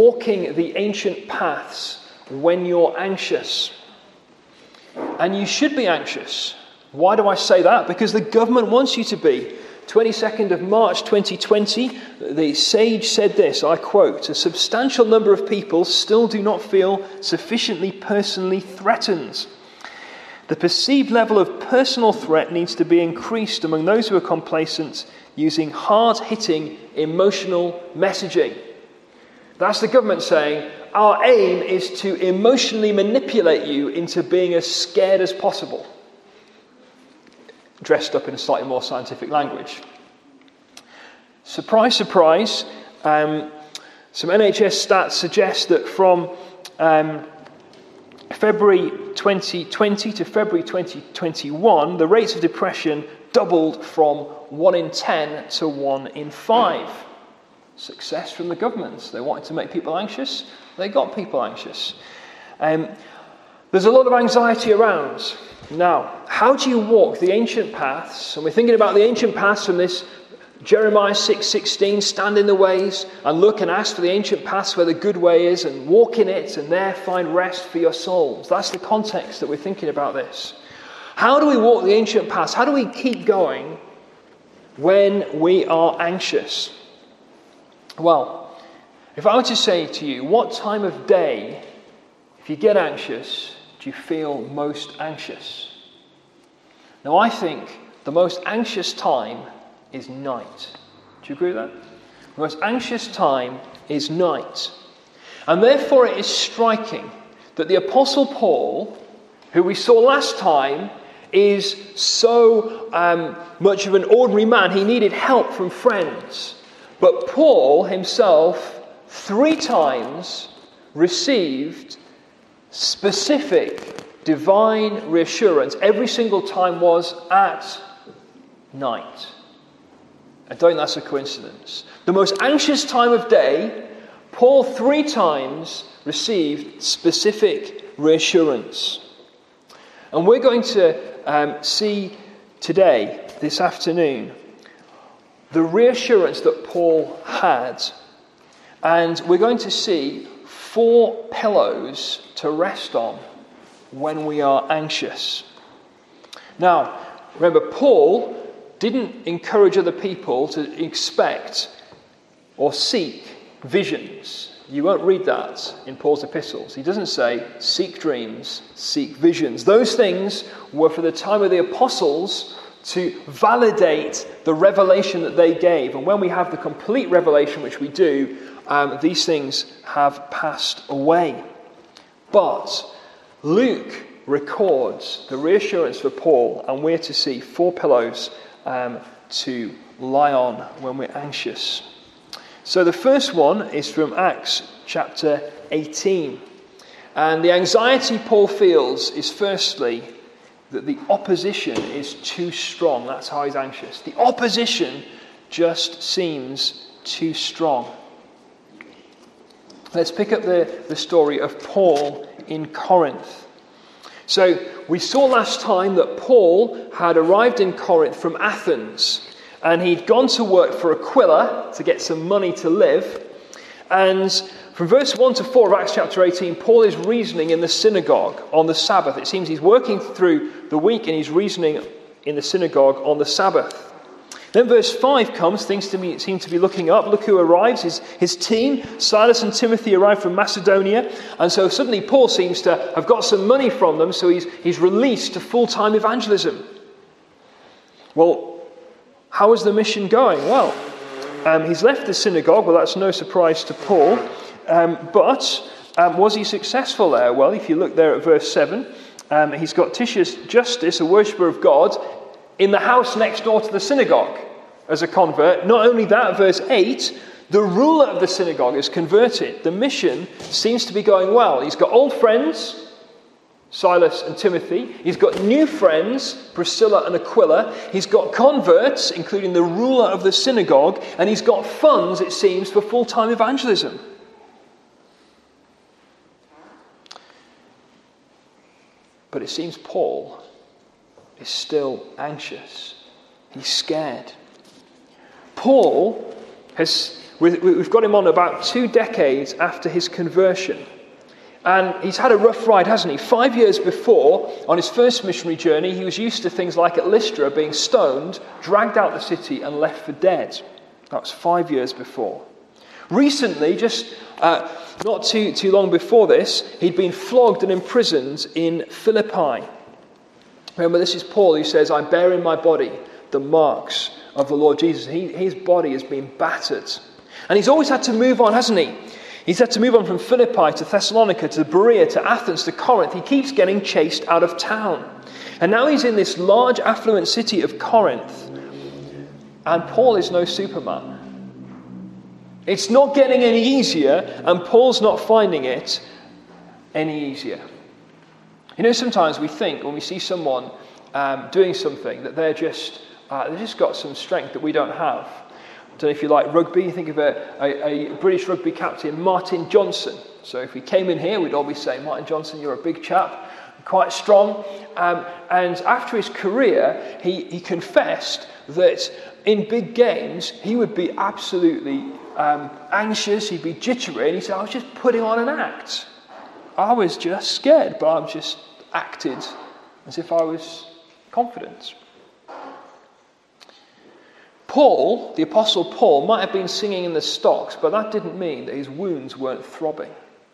walking the ancient paths when you're anxious. And you should be anxious. Why do I say that? Because the government wants you to be. 22nd of March 2020, the Sage said this, I quote, "A substantial number of people still do not feel sufficiently personally threatened. The perceived level of personal threat needs to be increased among those who are complacent using hard-hitting emotional messaging." That's the government saying, our aim is to emotionally manipulate you into being as scared as possible. Dressed up in a slightly more scientific language. Surprise, surprise, some NHS stats suggest that from February 2020 to February 2021, the rates of depression doubled from 1 in 10 to 1 in 5. Success from the government. They wanted to make people anxious. They got people anxious. There's a lot of anxiety around. Now, how do you walk the ancient paths? And we're thinking about the ancient paths from this Jeremiah 6:16, stand in the ways and look and ask for the ancient paths where the good way is and walk in it and there find rest for your souls. That's the context that we're thinking about this. How do we walk the ancient paths? How do we keep going when we are anxious? Well, if I were to say to you, what time of day, if you get anxious, do you feel most anxious? Now, I think the most anxious time is night. Do you agree with that? The most anxious time is night. And therefore it is striking that the Apostle Paul, who we saw last time, is so much of an ordinary man. He needed help from friends. But Paul himself 3 times received specific divine reassurance. Every single time was at night. I don't think that's a coincidence. The most anxious time of day, Paul 3 times received specific reassurance. And we're going to see today, this afternoon, the reassurance that Paul had. And we're going to see 4 pillows to rest on when we are anxious. Now, remember, Paul didn't encourage other people to expect or seek visions. You won't read that in Paul's epistles. He doesn't say, seek dreams, seek visions. Those things were for the time of the apostles to validate the revelation that they gave. And when we have the complete revelation, which we do, these things have passed away. But Luke records the reassurance for Paul, and we're to see 4 pillows to lie on when we're anxious. So the first one is from Acts chapter 18. And the anxiety Paul feels is firstly that the opposition is too strong. That's how he's anxious. The opposition just seems too strong. Let's pick up the story of Paul in Corinth. So we saw last time that Paul had arrived in Corinth from Athens, and he'd gone to work for Aquila to get some money to live. And from verse 1 to 4 of Acts chapter 18, Paul is reasoning in the synagogue on the Sabbath. It seems he's working through the week and he's reasoning in the synagogue on the Sabbath. Then verse 5 comes, things seem to be looking up. Look who arrives, his team. Silas and Timothy arrive from Macedonia. And so suddenly Paul seems to have got some money from them, so he's released to full-time evangelism. Well, how is the mission going? Well, he's left the synagogue. Well, that's no surprise to Paul. But was he successful there? Well, if you look there at verse 7, he's got Titius Justus, a worshipper of God, in the house next door to the synagogue as a convert. Not only that, verse 8, the ruler of the synagogue is converted. The mission seems to be going well. He's got old friends, Silas and Timothy. He's got new friends, Priscilla and Aquila. He's got converts, including the ruler of the synagogue. And he's got funds, it seems, for full-time evangelism. But it seems Paul is still anxious. He's scared. Paul has We've got him on about 2 decades after his conversion. And he's had a rough ride, hasn't he? 5 years before, on his first missionary journey, he was used to things like at Lystra being stoned, dragged out the city and left for dead. That was 5 years before. Recently, just not too long before this, he'd been flogged and imprisoned in Philippi. Remember, this is Paul who says, I bear in my body the marks of the Lord Jesus. His body has been battered. And he's always had to move on, hasn't he? He's had to move on from Philippi to Thessalonica to Berea to Athens to Corinth. He keeps getting chased out of town. And now he's in this large affluent city of Corinth. And Paul is no Superman. It's not getting any easier, and Paul's not finding it any easier. You know, sometimes we think when we see someone doing something that they've just got some strength that we don't have. I don't know if you like rugby. You think of a British rugby captain, Martin Johnson. So if he came in here, we'd all be saying, Martin Johnson, you're a big chap, quite strong. And after his career, he confessed that in big games, he would be absolutely anxious, he'd be jittery, and he said, I was just putting on an act. I was just scared, but I just acted as if I was confident. Paul, the Apostle Paul, might have been singing in the stocks, but that didn't mean that his wounds weren't throbbing.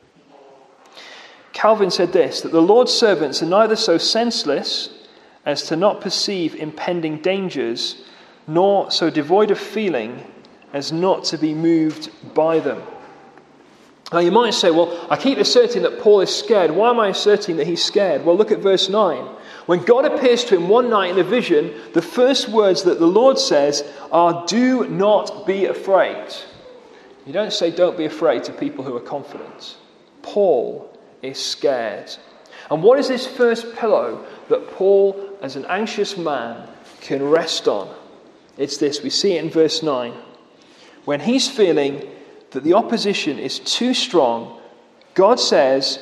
Calvin said this, that the Lord's servants are neither so senseless as to not perceive impending dangers, nor so devoid of feeling as not to be moved by them. Now you might say, well, I keep asserting that Paul is scared. Why am I asserting that he's scared? Well, look at verse 9. When God appears to him one night in a vision, the first words that the Lord says are, do not be afraid. You don't say don't be afraid to people who are confident. Paul is scared. And what is this first pillow that Paul, as an anxious man, can rest on? It's this. We see it in verse 9. When he's feeling that the opposition is too strong, God says,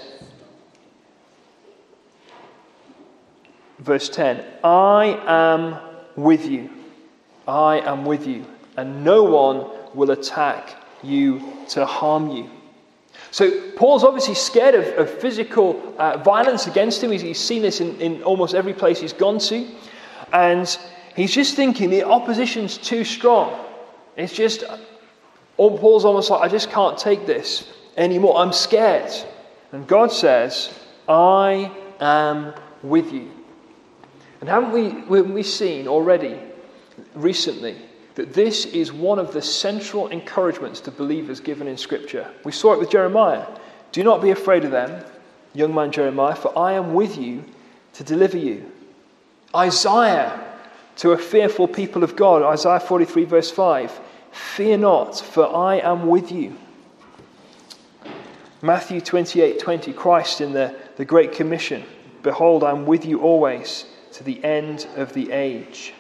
verse 10, I am with you. I am with you. And no one will attack you to harm you. So Paul's obviously scared of physical violence against him. He's seen this in almost every place he's gone to. And he's just thinking the opposition's too strong. It's just, Paul's almost like, I just can't take this anymore. I'm scared. And God says, I am with you. And haven't we seen already, recently, that this is one of the central encouragements to believers given in Scripture? We saw it with Jeremiah. Do not be afraid of them, young man Jeremiah, for I am with you to deliver you. Isaiah, to a fearful people of God, Isaiah 43 verse 5, fear not, for I am with you. Matthew 28:20, Christ in the Great Commission, behold, I am with you always to the end of the age.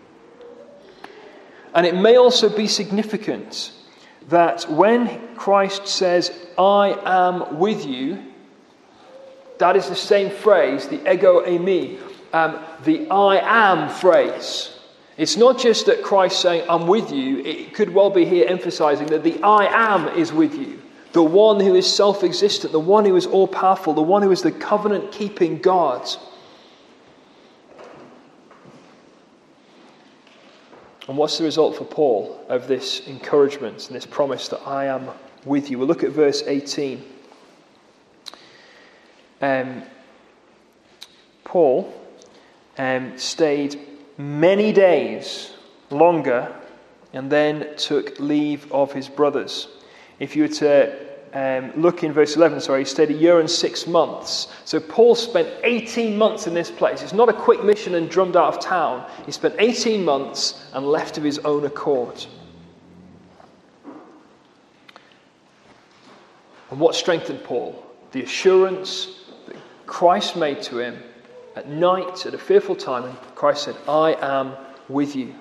And it may also be significant that when Christ says, I am with you, that is the same phrase, the ego eimi, the I am phrase. It's not just that Christ saying, I'm with you. It could well be here emphasizing that the I am is with you. The one who is self-existent, the one who is all-powerful, the one who is the covenant-keeping God. And what's the result for Paul of this encouragement and this promise that I am with you? We'll look at verse 18. Paul stayed many days longer and then took leave of his brothers. If you were to look in verse 11, he stayed 1 year and 6 months. So Paul spent 18 months in this place. It's not a quick mission and drummed out of town. He spent 18 months and left of his own accord. And what strengthened Paul? The assurance that Christ made to him at night, at a fearful time, and Christ said, I am with you.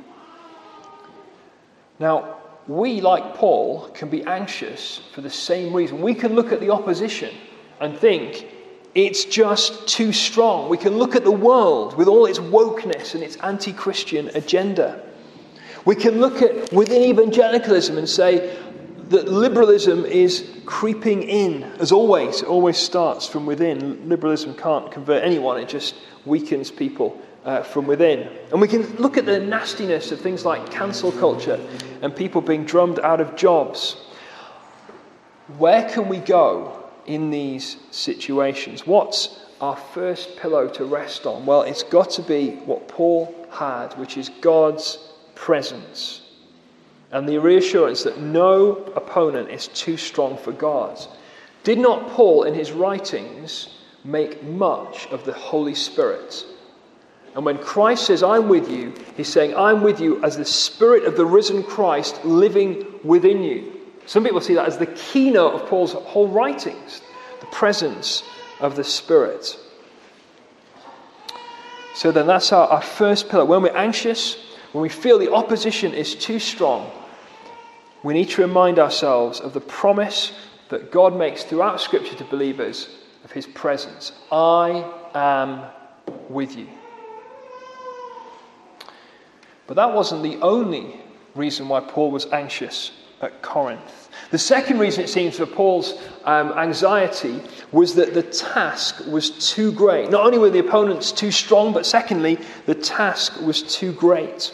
Now, we, like Paul, can be anxious for the same reason. We can look at the opposition and think, it's just too strong. We can look at the world with all its wokeness and its anti-Christian agenda. We can look at within evangelicalism and say, that liberalism is creeping in, as always. It always starts from within. Liberalism can't convert anyone. It just weakens people from within. And we can look at the nastiness of things like cancel culture and people being drummed out of jobs. Where can we go in these situations? What's our first pillow to rest on? Well, it's got to be what Paul had, which is God's presence. And the reassurance that no opponent is too strong for God. Did not Paul, in his writings, make much of the Holy Spirit? And when Christ says, I'm with you, he's saying, I'm with you as the Spirit of the risen Christ living within you. Some people see that as the keynote of Paul's whole writings, the presence of the Spirit. So then that's our first pillar. When we're anxious, when we feel the opposition is too strong, we need to remind ourselves of the promise that God makes throughout Scripture to believers of his presence. I am with you. But that wasn't the only reason why Paul was anxious at Corinth. The second reason, it seems, for Paul's anxiety was that the task was too great. Not only were the opponents too strong, but secondly, the task was too great.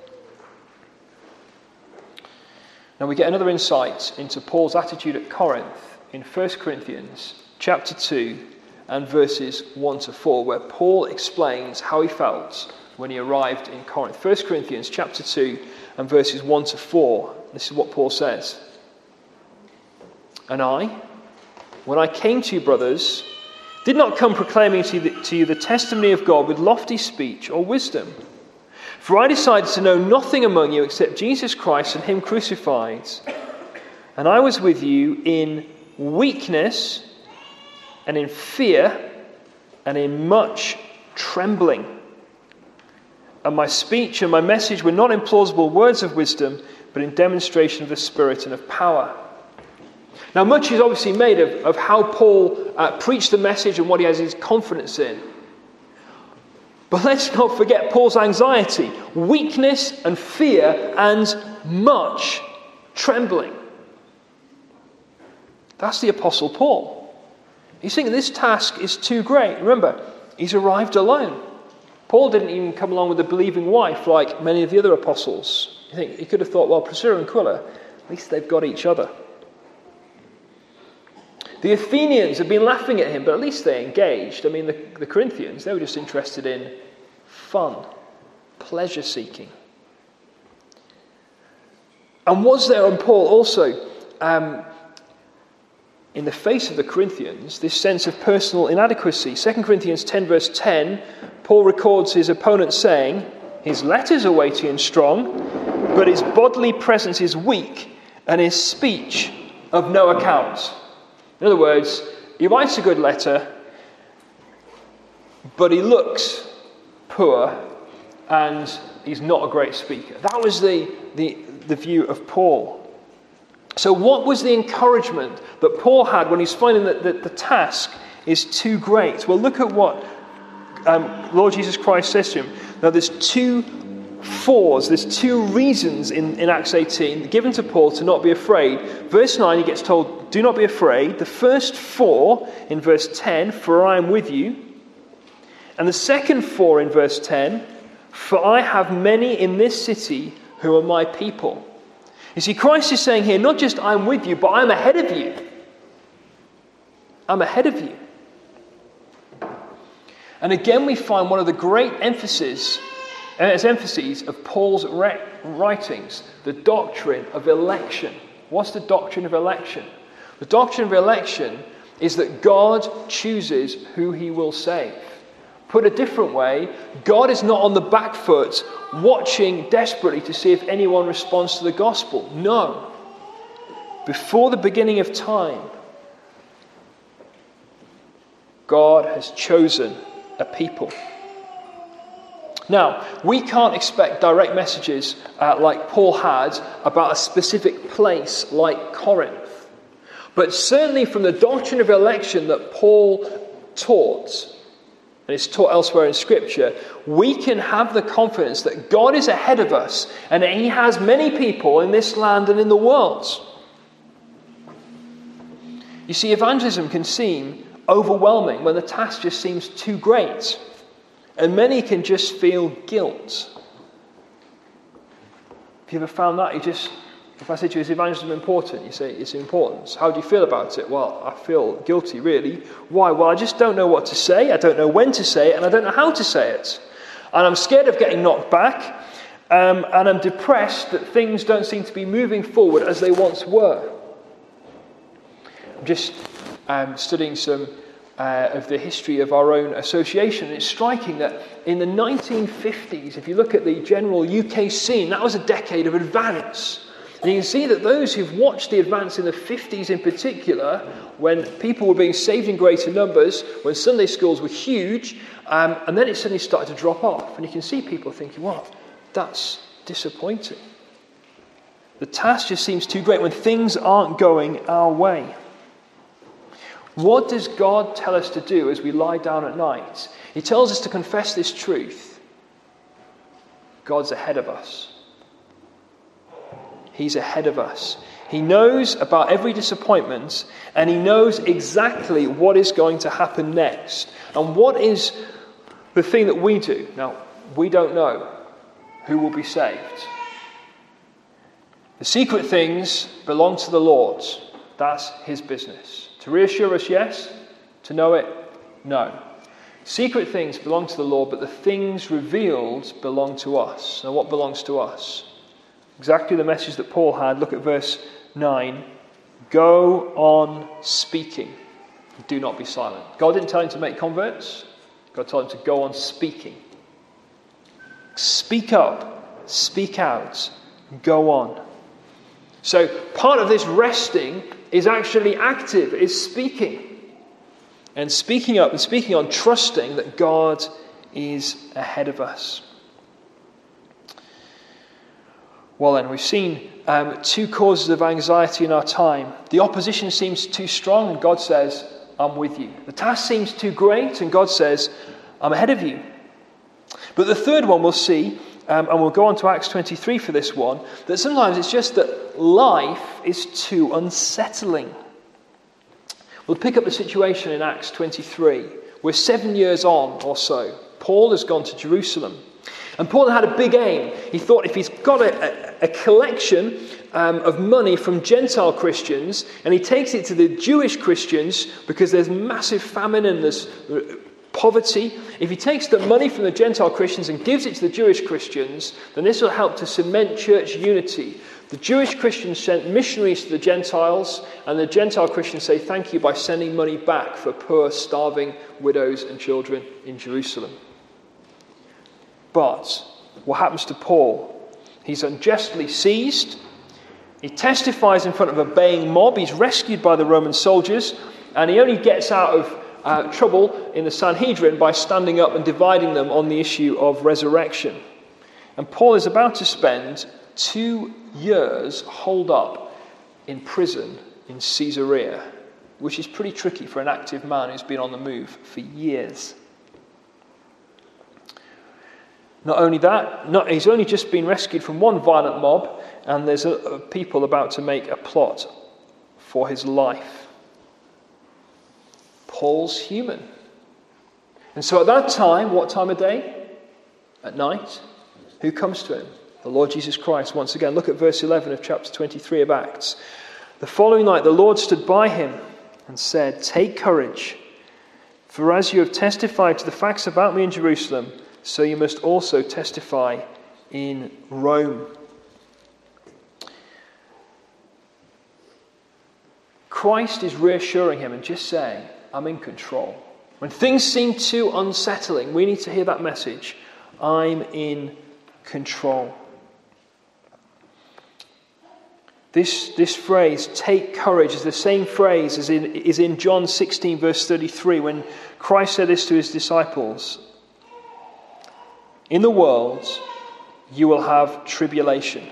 Now we get another insight into Paul's attitude at Corinth in 1 Corinthians chapter 2 and verses 1 to 4, where Paul explains how he felt when he arrived in Corinth. 1 Corinthians chapter 2 and verses 1 to 4. This is what Paul says. And I, when I came to you, brothers, did not come proclaiming to you the testimony of God with lofty speech or wisdom. For I decided to know nothing among you except Jesus Christ and him crucified. And I was with you in weakness and in fear and in much trembling. And my speech and my message were not in plausible words of wisdom, but in demonstration of the Spirit and of power. Now, much is obviously made of how Paul preached the message and what he has his confidence in. But let's not forget Paul's anxiety, weakness and fear and much trembling. That's the Apostle Paul. He's thinking this task is too great. Remember, he's arrived alone. Paul didn't even come along with a believing wife like many of the other apostles. You think he could have thought, well, Priscilla and Aquila, at least they've got each other. The Athenians have been laughing at him, but at least they engaged. I mean, the Corinthians, they were just interested in fun, pleasure seeking. And was there on Paul also, in the face of the Corinthians, this sense of personal inadequacy? 2 Corinthians 10 verse 10, Paul records his opponent saying, his letters are weighty and strong, but his bodily presence is weak, and his speech of no account. In other words, he writes a good letter, but he looks poor, and he's not a great speaker. That was the view of Paul. So what was the encouragement that Paul had when he's finding that the task is too great? Well, look at what Lord Jesus Christ says to him. Now, there's two reasons in Acts 18 given to Paul to not be afraid. Verse 9, he gets told, do not be afraid. The first 4 in verse 10, for I am with you. And the second 4 in verse 10, for I have many in this city who are my people. You see, Christ is saying here, not just I'm with you, but I'm ahead of you. I'm ahead of you. And again, we find one of the great emphases of Paul's writings, the doctrine of election. What's the doctrine of election? The doctrine of election is that God chooses who he will save. Put a different way, God is not on the back foot watching desperately to see if anyone responds to the gospel. No. Before the beginning of time, God has chosen a people. Now, we can't expect direct messages like Paul had about a specific place like Corinth. But certainly from the doctrine of election that Paul taught, and it's taught elsewhere in Scripture, we can have the confidence that God is ahead of us and that he has many people in this land and in the world. You see, evangelism can seem overwhelming when the task just seems too great. And many can just feel guilt. Have you ever found that? If I say to you, is evangelism important? You say, it's important. How do you feel about it? Well, I feel guilty, really. Why? Well, I just don't know what to say. I don't know when to say it, and I don't know how to say it. And I'm scared of getting knocked back, and I'm depressed that things don't seem to be moving forward as they once were. I'm just studying some of the history of our own association. It's striking that in the 1950s, if you look at the general UK scene, that was a decade of advance. And you can see that those who've watched the advance in the 50s in particular, when people were being saved in greater numbers, when Sunday schools were huge, and then it suddenly started to drop off. And you can see people thinking, well, that's disappointing. The task just seems too great when things aren't going our way. What does God tell us to do as we lie down at night? He tells us to confess this truth. God's ahead of us. He's ahead of us. He knows about every disappointment, and he knows exactly what is going to happen next. And what is the thing that we do? Now, we don't know who will be saved. The secret things belong to the Lord. That's his business. To reassure us, yes. To know it, no. Secret things belong to the Lord, but the things revealed belong to us. Now, what belongs to us? Exactly the message that Paul had. Look at verse 9. Go on speaking. Do not be silent. God didn't tell him to make converts. God told him to go on speaking. Speak up. Speak out. Go on. So part of this resting is actually active, is speaking. And speaking up and speaking on, trusting that God is ahead of us. Well then, we've seen two causes of anxiety in our time. The opposition seems too strong, and God says, I'm with you. The task seems too great, and God says, I'm ahead of you. But the third one we'll see, and we'll go on to Acts 23 for this one, that sometimes it's just that life is too unsettling. We'll pick up the situation in Acts 23. We're 7 years on or so. Paul has gone to Jerusalem. And Paul had a big aim. He thought if he's got a collection of money from Gentile Christians, and he takes it to the Jewish Christians, because there's massive famine and there's poverty, if he takes the money from the Gentile Christians and gives it to the Jewish Christians, then this will help to cement church unity. The Jewish Christians sent missionaries to the Gentiles, and the Gentile Christians say thank you by sending money back for poor, starving widows and children in Jerusalem. But what happens to Paul? He's unjustly seized. He testifies in front of a baying mob. He's rescued by the Roman soldiers. And he only gets out of trouble in the Sanhedrin by standing up and dividing them on the issue of resurrection. And Paul is about to spend 2 years holed up in prison in Caesarea, which is pretty tricky for an active man who's been on the move for years. Not only that, he's only just been rescued from one violent mob, and there's people about to make a plot for his life. Paul's human. And so at that time, what time of day? At night. Who comes to him? The Lord Jesus Christ. Once again, look at verse 11 of chapter 23 of Acts. The following night, the Lord stood by him and said, "Take courage, for as you have testified to the facts about me in Jerusalem, so you must also testify in Rome." Christ is reassuring him and just saying, I'm in control. When things seem too unsettling, we need to hear that message. I'm in control. This phrase, take courage, is the same phrase as is in John 16 verse 33 when Christ said this to his disciples. In the world, you will have tribulation.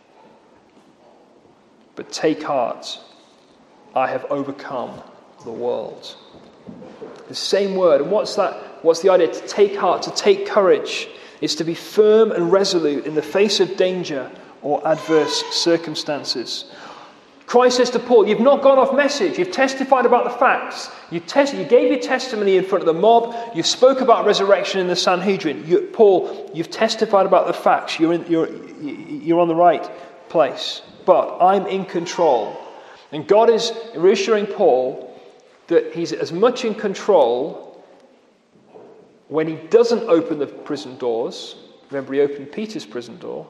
But take heart, I have overcome the world. The same word. And what's that? What's the idea? To take heart, to take courage. It's to be firm and resolute in the face of danger or adverse circumstances. Christ says to Paul, you've not gone off message. You've testified about the facts. You gave your testimony in front of the mob. You spoke about resurrection in the Sanhedrin. Paul, you've testified about the facts. You're on the right place. But I'm in control. And God is reassuring Paul that he's as much in control when he doesn't open the prison doors. Remember, he opened Peter's prison door.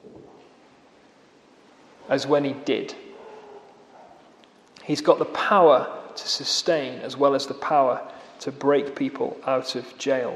As when he did. He's got the power to sustain as well as the power to break people out of jail.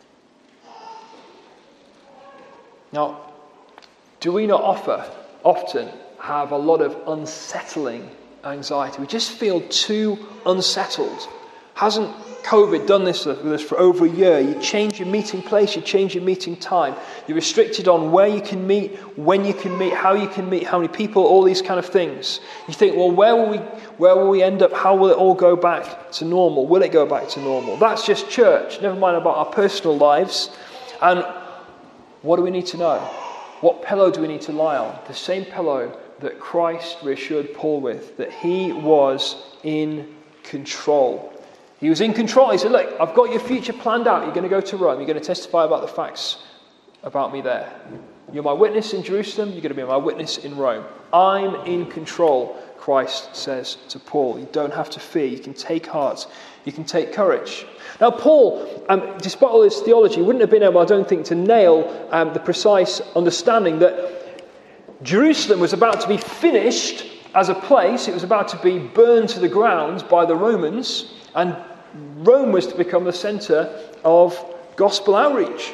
Now, do we not often have a lot of unsettling anxiety? We just feel too unsettled. Hasn't COVID done this with us for over a year? You change your meeting place, you change your meeting time. You're restricted on where you can meet, when you can meet, how many people, all these kind of things. You think, well, where will we end up? How will it all go back to normal? Will it go back to normal? That's just church. Never mind about our personal lives. And what do we need to know? What pillow do we need to lie on? The same pillow that Christ reassured Paul with, that he was in control. He was in control. He said, look, I've got your future planned out. You're going to go to Rome. You're going to testify about the facts about me there. You're my witness in Jerusalem. You're going to be my witness in Rome. I'm in control, Christ says to Paul. You don't have to fear. You can take heart. You can take courage. Now, Paul, despite all his theology, wouldn't have been able, I don't think, to nail the precise understanding that Jerusalem was about to be finished as a place. It was about to be burned to the ground by the Romans. And Rome was to become the centre of gospel outreach.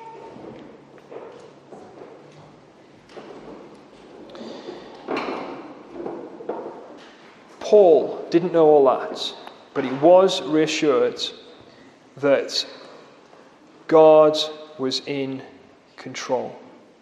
Paul didn't know all that, but he was reassured that God was in control.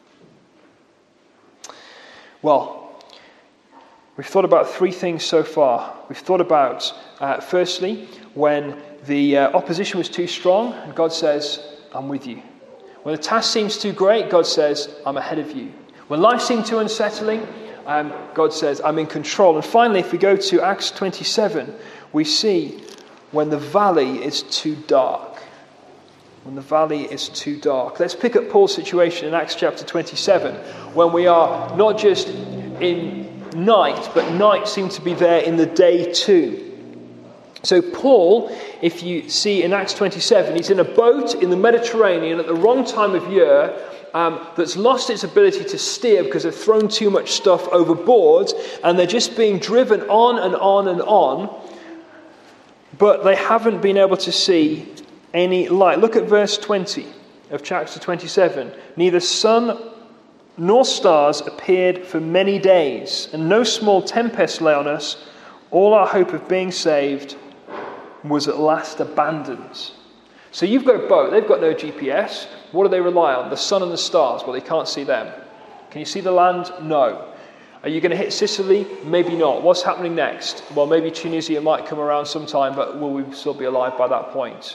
Well, we've thought about three things so far. We've thought about, firstly, when the opposition was too strong, and God says, I'm with you. When the task seems too great, God says, I'm ahead of you. When life seems too unsettling, God says, I'm in control. And finally, if we go to Acts 27, we see when the valley is too dark. When the valley is too dark. Let's pick up Paul's situation in Acts chapter 27, when we are not just in night, but night seems to be there in the day too. So Paul, if you see in Acts 27, he's in a boat in the Mediterranean at the wrong time of year, that's lost its ability to steer because they've thrown too much stuff overboard, and they're just being driven on and on and on, but they haven't been able to see any light. Look at verse 20 of chapter 27. Neither sun nor stars appeared for many days, and no small tempest lay on us. All our hope of being saved was at last abandoned. So you've got a boat, they've got no GPS. What do they rely on? The sun and the stars. Well, they can't see them. Can you see the land? No. Are you going to hit Sicily? Maybe not. What's happening next? Well, maybe Tunisia might come around sometime, but will we still be alive by that point?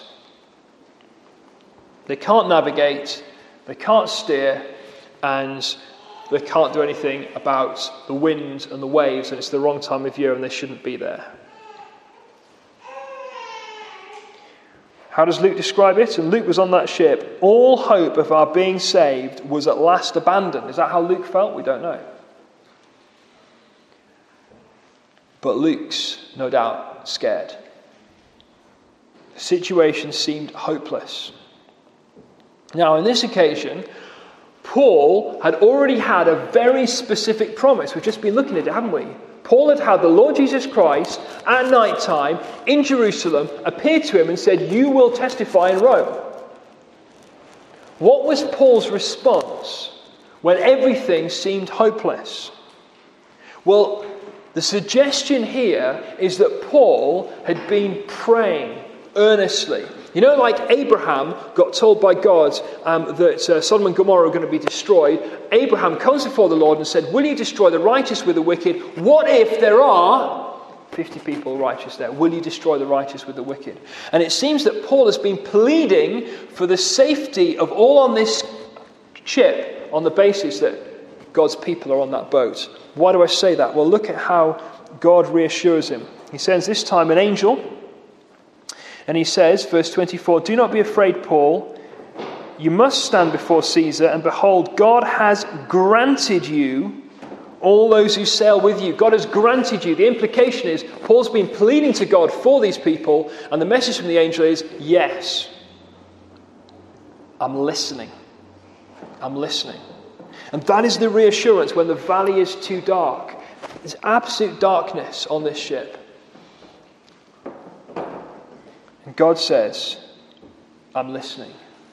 They can't navigate, they can't steer, and they can't do anything about the wind and the waves, and it's the wrong time of year and they shouldn't be there. How does Luke describe it? And Luke was on that ship. All hope of our being saved was at last abandoned. Is that how Luke felt? We don't know. But Luke's, no doubt, scared. The situation seemed hopeless. Now, on this occasion, Paul had already had a very specific promise. We've just been looking at it, haven't we? Paul had had the Lord Jesus Christ at night time in Jerusalem appear to him and said, you will testify in Rome. What was Paul's response when everything seemed hopeless? Well, the suggestion here is that Paul had been praying earnestly. You know, like Abraham got told by God that Sodom and Gomorrah are going to be destroyed. Abraham comes before the Lord and said, will you destroy the righteous with the wicked? What if there are 50 people righteous there? Will you destroy the righteous with the wicked? And it seems that Paul has been pleading for the safety of all on this ship on the basis that God's people are on that boat. Why do I say that? Well, look at how God reassures him. He sends this time an angel, and he says, verse 24, "Do not be afraid, Paul. You must stand before Caesar, and behold, God has granted you all those who sail with you." God has granted you. The implication is Paul's been pleading to God for these people, and the message from the angel is, yes, I'm listening. I'm listening. And that is the reassurance when the valley is too dark. There's absolute darkness on this ship. And God says, I'm listening.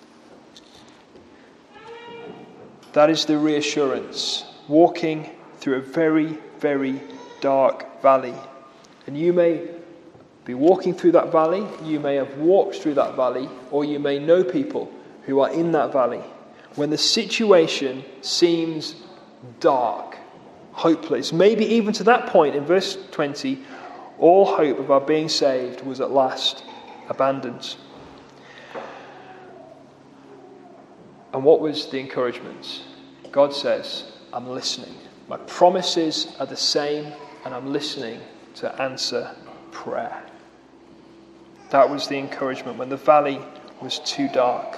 That is the reassurance, walking through a very, very dark valley. And you may be walking through that valley, you may have walked through that valley, or you may know people who are in that valley. When the situation seems dark, hopeless, maybe even to that point in verse 20, all hope of our being saved was at last abandoned. And what was the encouragement? God says, I'm listening. My promises are the same, and I'm listening to answer prayer. That was the encouragement when the valley was too dark.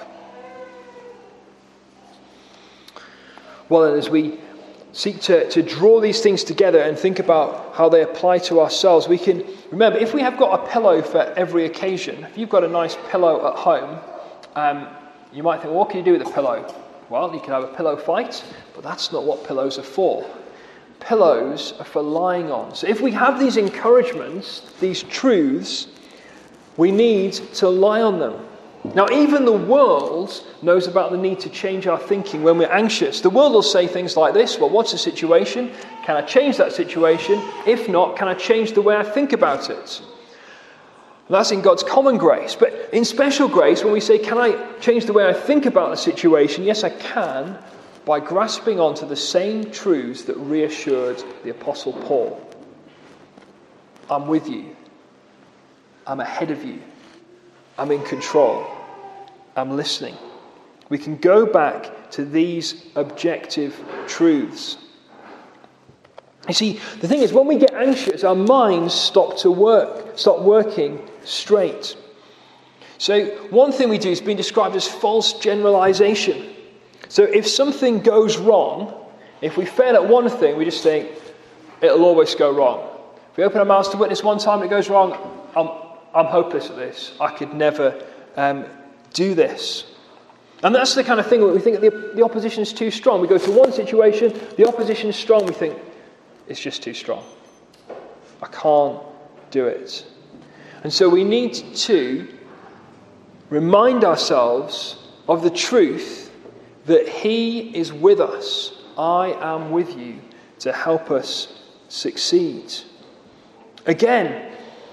Well, and as we seek to draw these things together and think about how they apply to ourselves, we can remember, if we have got a pillow for every occasion, if you've got a nice pillow at home, you might think, well, what can you do with a pillow? Well, you can have a pillow fight, but that's not what pillows are for. Pillows are for lying on. So if we have these encouragements, these truths, we need to lie on them. Now, even the world knows about the need to change our thinking when we're anxious. The world will say things like this: well, what's the situation? Can I change that situation? If not, can I change the way I think about it? And that's in God's common grace. But in special grace, when we say, can I change the way I think about the situation? Yes, I can, by grasping onto the same truths that reassured the Apostle Paul. I'm with you. I'm ahead of you. I'm in control. I'm listening. We can go back to these objective truths. You see, the thing is, when we get anxious, our minds stop working straight. So one thing we do is being described as false generalization. So if something goes wrong, if we fail at one thing, we just think, it'll always go wrong. If we open our mouths to witness one time and it goes wrong, I'm hopeless at this. I could never do this. And that's the kind of thing where we think that the opposition is too strong. We go to one situation, the opposition is strong, we think, it's just too strong. I can't do it. And so we need to remind ourselves of the truth that He is with us. I am with you to help us succeed. Again,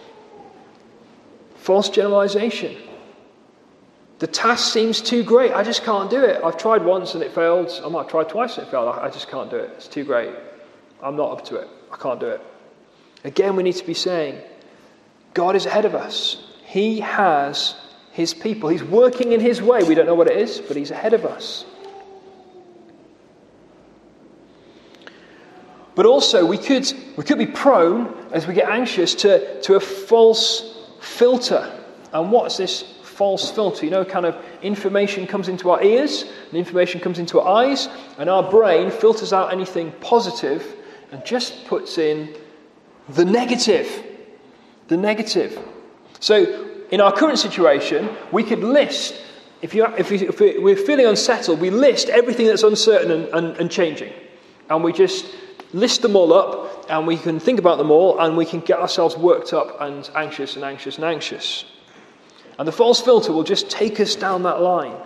false generalization. The task seems too great. I just can't do it. I've tried once and it failed. I might have tried twice and it failed. I just can't do it. It's too great. I'm not up to it. I can't do it. Again, we need to be saying, God is ahead of us. He has His people. He's working in His way. We don't know what it is, but He's ahead of us. But also, we could be prone, as we get anxious, to a false filter. And what's this false filter? You know, kind of information comes into our ears, and information comes into our eyes, and our brain filters out anything positive and just puts in the negative. The negative. So, in our current situation, we could list, if we're feeling unsettled, we list everything that's uncertain and changing. And we just list them all up, and we can think about them all, and we can get ourselves worked up and anxious and anxious and anxious. And the false filter will just take us down that line.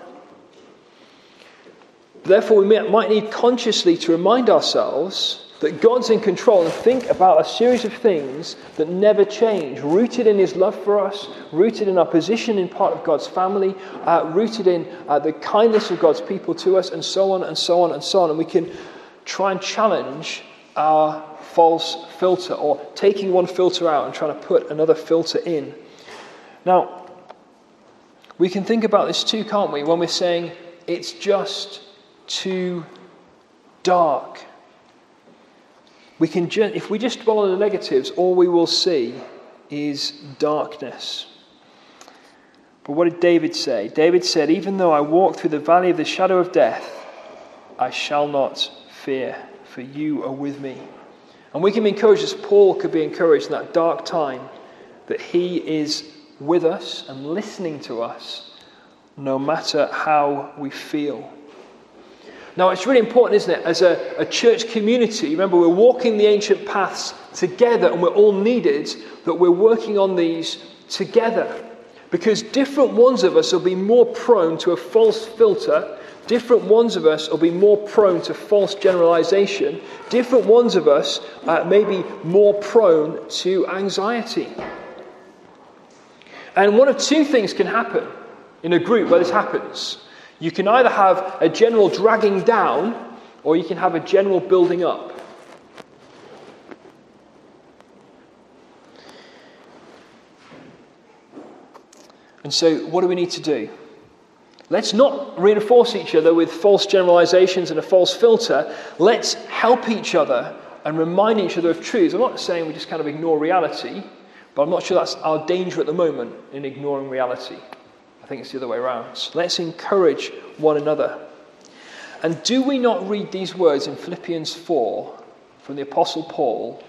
Therefore, we might need consciously to remind ourselves that God's in control and think about a series of things that never change, rooted in His love for us, rooted in our position in part of God's family, rooted in the kindness of God's people to us, and so on and so on and so on. And we can try and challenge our false filter, or taking one filter out and trying to put another filter in. Now, we can think about this too, can't we, when we're saying it's just too dark. If we just dwell on the negatives, all we will see is darkness. But what did David say? David said, even though I walk through the valley of the shadow of death, I shall not fear, for you are with me. And we can be encouraged as Paul could be encouraged in that dark time, that he is with us and listening to us no matter how we feel. Now it's really important, isn't it, as a church community, remember we're walking the ancient paths together and we're all needed, that we're working on these together. Because different ones of us will be more prone to a false filter. Different ones of us will be more prone to false generalization. Different ones of us may be more prone to anxiety. And one of two things can happen in a group where this happens. You can either have a general dragging down, or you can have a general building up. And so, what do we need to do? Let's not reinforce each other with false generalizations and a false filter. Let's help each other and remind each other of truths. I'm not saying we just kind of ignore reality, but I'm not sure that's our danger at the moment in ignoring reality. I think it's the other way around. So let's encourage one another. And do we not read these words in Philippians 4 from the Apostle Paul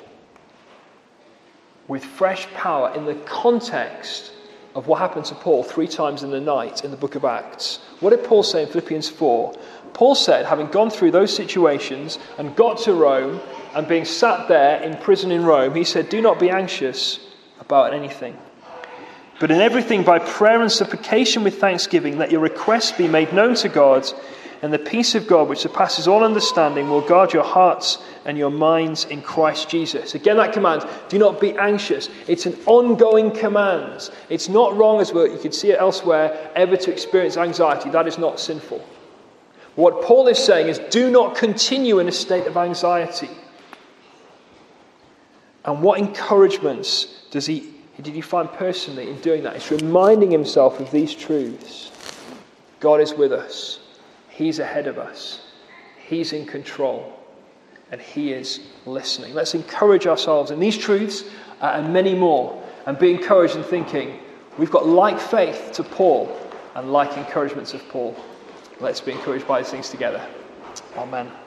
with fresh power in the context of what happened to Paul 3 times in the night in the book of Acts? What did Paul say in Philippians 4? Paul said, having gone through those situations and got to Rome and being sat there in prison in Rome, he said, do not be anxious about anything, but in everything by prayer and supplication with thanksgiving, let your requests be made known to God, and the peace of God, which surpasses all understanding, will guard your hearts and your minds in Christ Jesus. Again, that command, do not be anxious. It's an ongoing command. It's not wrong, as you can see it elsewhere, ever to experience anxiety. That is not sinful. What Paul is saying is, do not continue in a state of anxiety. And what encouragements did he find personally in doing that? It's reminding himself of these truths. God is with us. He's ahead of us. He's in control. And he is listening. Let's encourage ourselves in these truths and many more. And be encouraged in thinking, we've got like faith to Paul and like encouragements of Paul. Let's be encouraged by these things together. Amen.